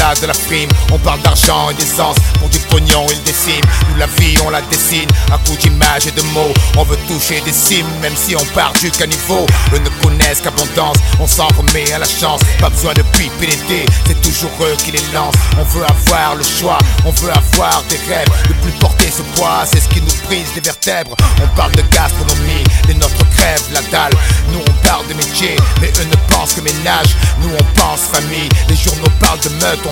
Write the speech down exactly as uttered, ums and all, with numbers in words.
là de la prime. On parle d'argent et d'essence, pour du pognon ils déciment. Nous la vie on la dessine, à coups d'images et de mots. On veut toucher des cimes, même si on part du caniveau. Eux ne connaissent qu'abondance, on s'en remet à la chance. Pas besoin de piper les dés, c'est toujours eux qui les lancent. On veut avoir le choix, on veut avoir des rêves. Ne plus porter ce poids, c'est ce qui nous brise les vertèbres. On parle de gastronomie, les nôtres crèvent la dalle. Nous on parle de métier, mais eux ne pensent que ménage. Nous on pense famille, les journaux parlent de meute.